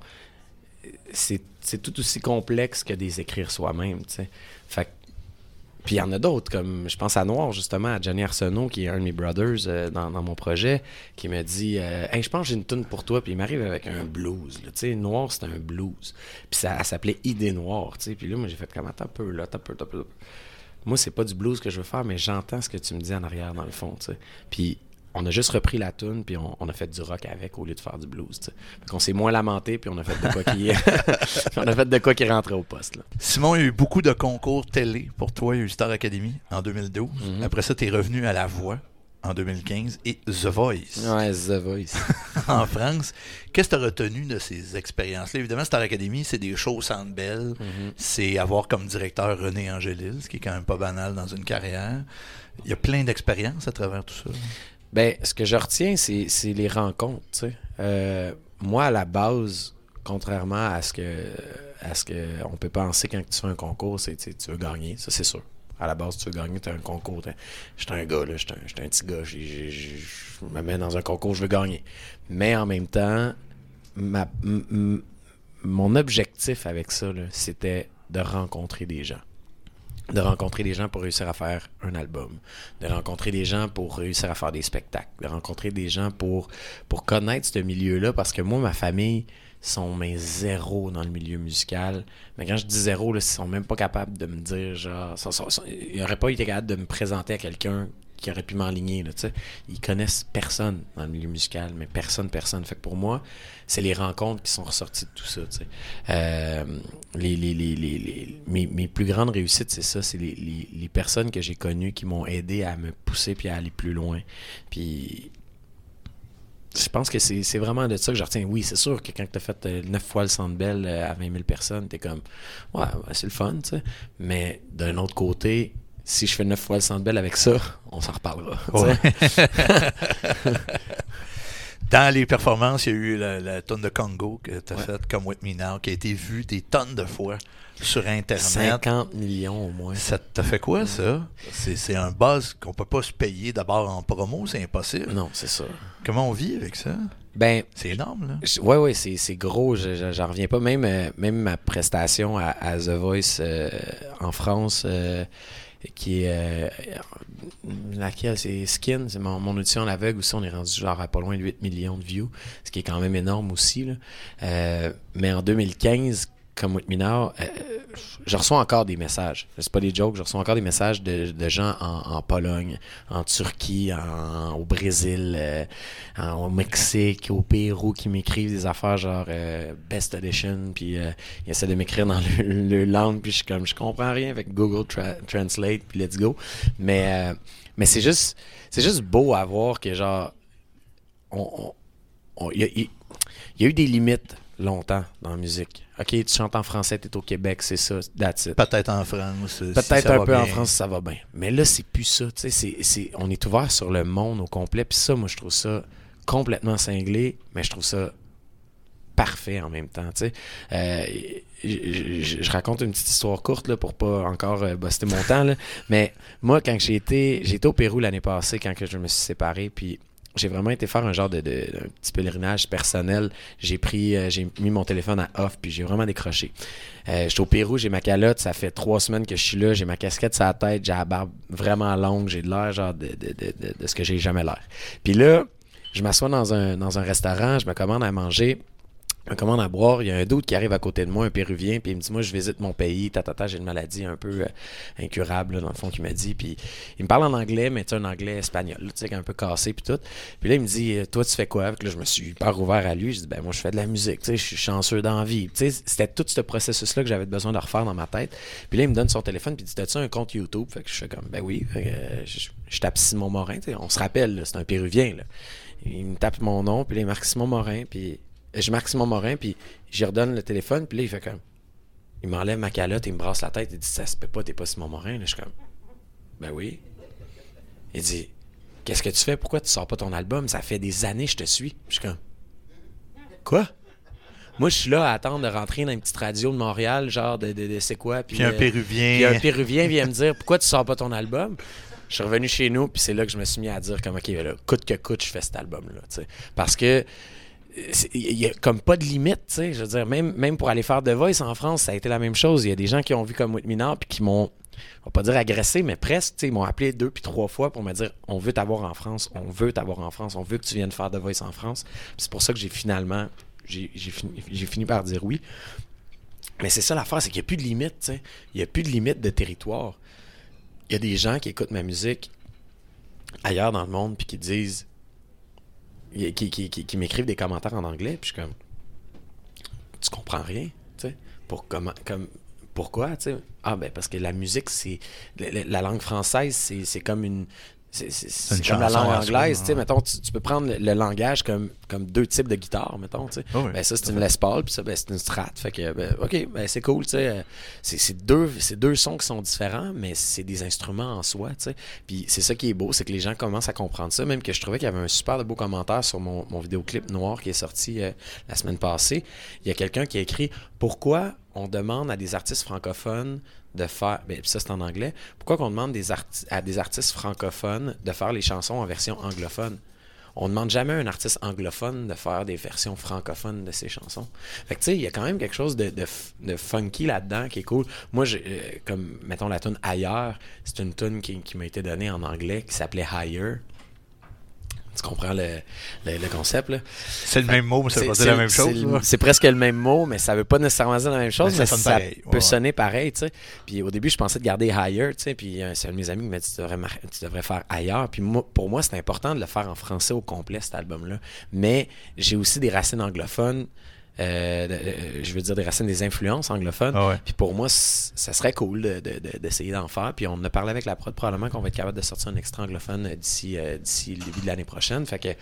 c'est tout aussi complexe que des écrire soi-même. T'sais. Fait que puis il y en a d'autres, comme je pense à Noir, justement, à Johnny Arsenault, qui est un de mes brothers dans mon projet, qui me dit hey, je pense que j'ai une tune pour toi, puis il m'arrive avec un blues. Tu sais, Noir, c'est un blues. Puis ça s'appelait Idée Noire, tu sais. Puis là, moi, j'ai fait comme, attends un peu, là, t'as peu. Moi, c'est pas du blues que je veux faire, mais j'entends ce que tu me dis en arrière, dans le fond, tu sais. Puis on a juste repris la tune, puis on a fait du rock avec au lieu de faire du blues. T'sais. Fait qu'on s'est moins lamenté, puis on a fait de quoi qui on a fait de quoi qui rentrait au poste. Là. Simon, il y a eu beaucoup de concours télé pour toi. Il y a eu Star Academy en 2012. Après ça, tu es revenu à La Voix en 2015 et The Voice. Ouais, The Voice. En France. Qu'est-ce que tu as retenu de ces expériences-là? Évidemment, Star Academy, c'est des shows au Centre Bell. C'est avoir comme directeur René Angélil, ce qui est quand même pas banal dans une carrière. Il y a plein d'expériences à travers tout ça. Ben, ce que je retiens, c'est les rencontres. Tu sais. Moi, à la base, contrairement à ce que on peut penser quand tu fais un concours, c'est tu veux gagner, ça c'est sûr. À la base, tu veux gagner, tu as un concours. J'étais un gars, là, j'étais un petit gars, je me mets dans un concours, je veux gagner. Mais en même temps, mon objectif avec ça, là, c'était de rencontrer des gens. De rencontrer des gens pour réussir à faire un album, de rencontrer des gens pour réussir à faire des spectacles, de rencontrer des gens pour connaître ce milieu-là, parce que moi, ma famille sont mes zéros dans le milieu musical. Mais quand je dis zéro, là, ils sont même pas capables de me dire, genre, ils n'auraient pas été capables de me présenter à quelqu'un qui aurait pu m'enligner, là, tu sais. Ils connaissent personne dans le milieu musical, mais personne. Fait que pour moi, c'est les rencontres qui sont ressorties de tout ça, tu sais. Mes plus grandes réussites, c'est ça, c'est les personnes que j'ai connues qui m'ont aidé à me pousser puis à aller plus loin. Puis je pense que c'est vraiment de ça que je retiens. Oui, c'est sûr que quand tu as fait 9 fois le Centre Bell à 20 000 personnes, t'es comme, ouais, c'est le fun, tu sais. Mais d'un autre côté, si je fais 9 fois le Centre Bell avec ça, on s'en reparlera. Ouais. Dans les performances, il y a eu la tonne de Congo que tu as faite, Come With Me Now, qui a été vue des tonnes de fois sur Internet. 50 millions au moins. Ça t'a fait quoi, ça? C'est un buzz qu'on peut pas se payer d'abord en promo, c'est impossible. Non, c'est ça. Comment on vit avec ça? Ben, C'est énorme, là. ouais, c'est gros, j'en reviens pas. Même ma prestation à The Voice en France, qui est laquelle, c'est Skin, c'est mon audition à l'aveugle aussi, on est rendu genre à pas loin de 8 millions de views, ce qui est quand même énorme aussi, là. Mais en 2015, comme With Me Now, je reçois encore des messages. C'est pas des jokes, je reçois encore des messages de gens en Pologne, en Turquie, au Brésil, au Mexique, au Pérou qui m'écrivent des affaires genre Best Edition, puis ils essaient de m'écrire dans le langue, puis je comprends rien avec Google Translate, puis let's go. Mais c'est juste beau à voir que genre il y a eu des limites longtemps dans la musique. OK, tu chantes en français, t'es au Québec, c'est ça, that's it. Peut-être en France. Peut-être un peu en France, ça va bien. Mais là, c'est plus ça. Tu sais, on est ouvert sur le monde au complet. Puis ça, moi, je trouve ça complètement cinglé, mais je trouve ça parfait en même temps. Tu sais, je raconte une petite histoire courte là, pour pas encore buster mon temps. Là. Mais moi, quand j'ai été au Pérou l'année passée, quand que je me suis séparé, puis j'ai vraiment été faire un genre de un petit pèlerinage personnel. J'ai mis mon téléphone à off, puis j'ai vraiment décroché. J'étais au Pérou, j'ai ma calotte, ça fait 3 semaines que je suis là, j'ai ma casquette sur la tête, j'ai la barbe vraiment longue, j'ai de l'air genre de ce que j'ai jamais l'air. Puis là, je m'assois dans un restaurant, je me commande à manger, je me commande à boire, il y a un doute qui arrive à côté de moi, un Péruvien, puis il me dit, moi, je visite mon pays, j'ai une maladie un peu incurable, là, dans le fond, qu'il m'a dit, puis il me parle en anglais, mais tu sais, un anglais espagnol, tu sais, un peu cassé, puis tout. Puis là, il me dit, toi, tu fais quoi? Puis là, je me suis hyper ouvert à lui, je dis, ben, moi, je fais de la musique, tu sais, je suis chanceux dans la vie. Tu sais, c'était tout ce processus-là que j'avais besoin de refaire dans ma tête. Puis là, il me donne son téléphone, puis il dit, t'as-tu un compte YouTube? Fait que je fais comme, ben oui, je tape Simon Morin, tu sais, on se rappelle, là, c'est un Péruvien, là. Il me tape mon nom, puis là, il marque Simon Morin, puis je marque Simon Morin, puis j'y redonne le téléphone, puis là, il fait comme... Il m'enlève ma calotte, il me brasse la tête, il dit, ça se peut pas, t'es pas Simon Morin. Là, je suis comme, ben oui. Il dit, qu'est-ce que tu fais? Pourquoi tu sors pas ton album? Ça fait des années que je te suis. Je suis comme, quoi? Moi, je suis là à attendre de rentrer dans une petite radio de Montréal, genre de c'est quoi? Puis un Péruvien. Puis un Péruvien vient me dire, pourquoi tu sors pas ton album? Je suis revenu chez nous, puis c'est là que je me suis mis à dire, comme, OK, là, coûte que coûte, je fais cet album-là. T'sais. Parce que il y a comme pas de limite, tu sais. Je veux dire, même pour aller faire The Voice en France, ça a été la même chose. Il y a des gens qui ont vu comme With Me Now puis qui m'ont, on va pas dire agressé, mais presque, tu sais, ils m'ont appelé 2 puis 3 fois pour me dire, on veut t'avoir en France, on veut t'avoir en France, on veut que tu viennes faire The Voice en France. Puis c'est pour ça que j'ai fini par dire oui. Mais c'est ça l'affaire, c'est qu'il n'y a plus de limite, tu sais. Il n'y a plus de limite de territoire. Il y a des gens qui écoutent ma musique ailleurs dans le monde puis qui disent, qui m'écrivent des commentaires en anglais, puis je suis comme, tu comprends rien, tu sais, pourquoi, tu sais, ben parce que la musique, c'est, la langue française, c'est comme une, c'est comme la langue anglaise, tu sais, mettons, tu peux prendre le langage comme 2 types de guitare, mettons, tu sais. Oh oui, ben ça, c'est une Les Paul, puis ça, ben c'est une Strat. Fait que, ben, OK, ben c'est cool, tu sais. C'est deux sons qui sont différents, mais c'est des instruments en soi, tu sais. Puis c'est ça qui est beau, c'est que les gens commencent à comprendre ça, même que je trouvais qu'il y avait un super de beau commentaire sur mon vidéoclip noir qui est sorti la semaine passée. Il y a quelqu'un qui a écrit « Pourquoi on demande à des artistes francophones de faire... » Ben, ça, c'est en anglais. « Pourquoi qu'on demande à des artistes francophones de faire les chansons en version anglophone? On ne demande jamais à un artiste anglophone de faire des versions francophones de ses chansons. » Fait que, tu sais, il y a quand même quelque chose de funky là-dedans qui est cool. Moi, comme, mettons, la tune « Ailleurs », c'est une tune qui m'a été donnée en anglais qui s'appelait « Higher ». Tu comprends le concept, là? C'est le même mot, mais ça veut pas dire la même chose. C'est presque le même mot, mais ça veut pas nécessairement dire la même chose, mais ça peut ouais. sonner pareil, tu sais. Puis au début, je pensais de garder Higher, tu sais, puis c'est un de mes amis qui m'a dit tu devrais faire Ailleurs. Puis pour moi, c'est important de le faire en français au complet, cet album-là. Mais j'ai aussi des racines anglophones. Je veux dire des racines des influences anglophones. Ah ouais. Puis pour moi, ça serait cool d'essayer d'en faire. Puis on a parlé avec la prod, probablement qu'on va être capable de sortir un extrait anglophone d'ici le début de l'année prochaine. Fait que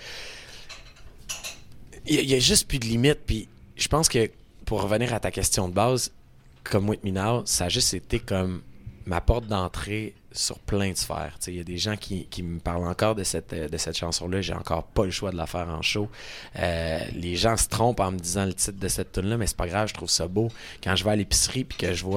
il y a juste plus de limites. Puis je pense que pour revenir à ta question de base, comme With Me Now, ça a juste été comme ma porte d'entrée sur plein de sphères. Il y a des gens qui me parlent encore de cette chanson-là. J'ai encore pas le choix de la faire en show. Les gens se trompent en me disant le titre de cette tune-là, mais c'est pas grave, je trouve ça beau. Quand je vais à l'épicerie puis que je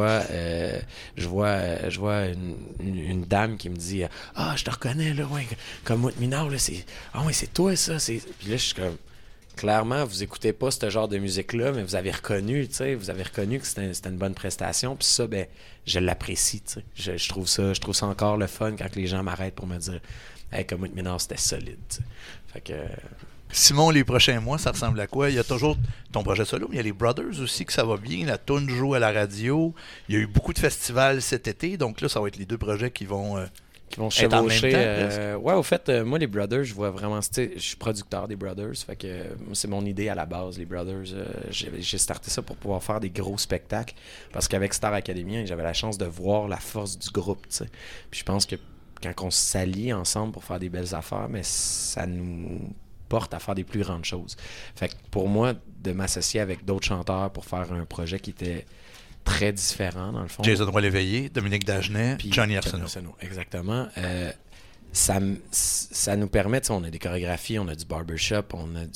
vois une dame qui me dit « Ah, je te reconnais, là, ouais, comme With Me Now, là, c'est... Ah ouais, c'est toi, ça. » Puis là, je suis comme... clairement, vous écoutez pas ce genre de musique-là, mais vous avez reconnu, que c'était une bonne prestation. Puis ça, ben, je l'apprécie, tu sais. Je trouve ça encore le fun quand les gens m'arrêtent pour me dire « Hey, comme maintenant, c'était solide, tu sais. » Fait que... Simon, les prochains mois, ça ressemble à quoi? Il y a toujours ton projet solo, mais il y a les Brothers aussi que ça va bien. La toune joue à la radio. Il y a eu beaucoup de festivals cet été, donc là, ça va être les deux projets qui vont être en même temps. Ouais, au fait, moi, les Brothers, je vois vraiment... Je suis producteur des Brothers, fait que c'est mon idée à la base, les Brothers. J'ai starté ça pour pouvoir faire des gros spectacles, parce qu'avec Star Academy, j'avais la chance de voir la force du groupe, tu sais. Puis je pense que quand on s'allie ensemble pour faire des belles affaires, mais ça nous porte à faire des plus grandes choses. Fait que pour moi, de m'associer avec d'autres chanteurs pour faire un projet qui était très différent, dans le fond. Jason Roy-Léveillé, Dominique Dagenet, Johnny Arsenault. Exactement. Ça nous permet, on a des chorégraphies, on a du barbershop, on a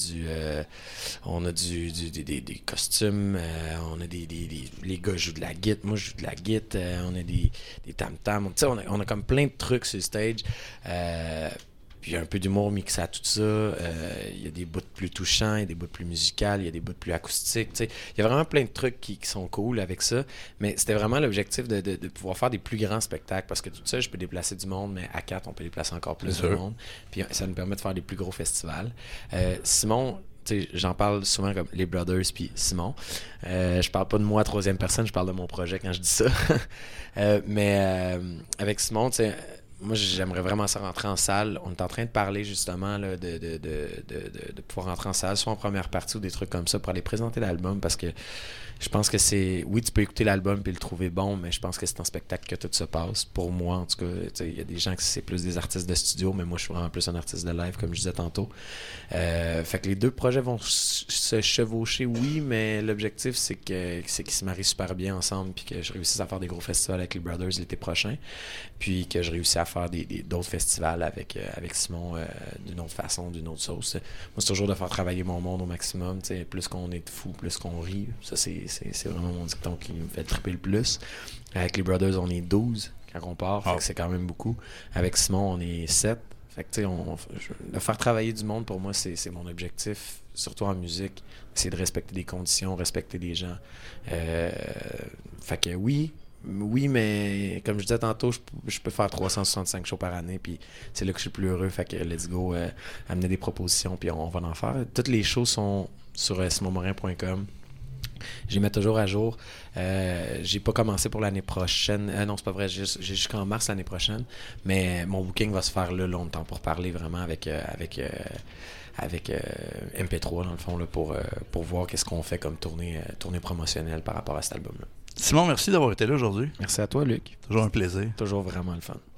des costumes, on a les gars jouent de la guitare, moi je joue de la guitare, on a des tam-tams, on a comme plein de trucs sur le stage. Puis un peu d'humour mixé à tout ça. Il y a des bouts plus touchants, il y a des bouts plus musicaux, il y a des bouts plus acoustiques. Il y a vraiment plein de trucs qui sont cool avec ça. Mais c'était vraiment l'objectif de pouvoir faire des plus grands spectacles. Parce que tout ça, je peux déplacer du monde, mais à 4, on peut déplacer encore plus de monde. Puis ça nous permet de faire des plus gros festivals. Simon, j'en parle souvent comme les Brothers puis Simon. Je parle pas de moi à troisième personne, je parle de mon projet quand je dis ça. Mais avec Simon, moi, j'aimerais vraiment ça rentrer en salle. On est en train de parler justement là, de pouvoir rentrer en salle, soit en première partie ou des trucs comme ça pour aller présenter l'album, parce que je pense que c'est... Oui, tu peux écouter l'album et le trouver bon, mais je pense que c'est en spectacle que tout se passe. Pour moi, en tout cas, il y a des gens qui c'est plus des artistes de studio, mais moi, je suis vraiment plus un artiste de live, comme je disais tantôt. Fait que les deux projets vont se chevaucher, oui, mais l'objectif, c'est qu'ils se marient super bien ensemble, puis que je réussisse à faire des gros festivals avec les Brothers l'été prochain, puis que je réussisse à faire d'autres festivals avec Simon d'une autre façon, d'une autre sauce. Moi, c'est toujours de faire travailler mon monde au maximum. Plus qu'on est de fou, plus qu'on rit. Ça, c'est vraiment mon dicton qui me fait triper le plus. Avec les Brothers, on est 12 quand on part. Fait que c'est quand même beaucoup. Avec Simon, on est 7. Fait que, de faire travailler du monde, pour moi, c'est mon objectif, surtout en musique. C'est de respecter des conditions, respecter des gens. Fait que oui, mais comme je disais tantôt, je peux faire 365 shows par année, puis c'est là que je suis le plus heureux. Fait que let's go, amener des propositions, puis on va en faire. Toutes les shows sont sur simonmorin.com. Je les mets toujours à jour. J'ai pas commencé pour l'année prochaine. Non, c'est pas vrai. J'ai jusqu'en mars l'année prochaine. Mais mon booking va se faire là longtemps pour parler vraiment avec MP3 dans le fond là, pour voir qu'est-ce qu'on fait comme tournée promotionnelle par rapport à cet album-là. Simon, merci d'avoir été là aujourd'hui. Merci à toi, Luc. Toujours un plaisir. Toujours vraiment le fun.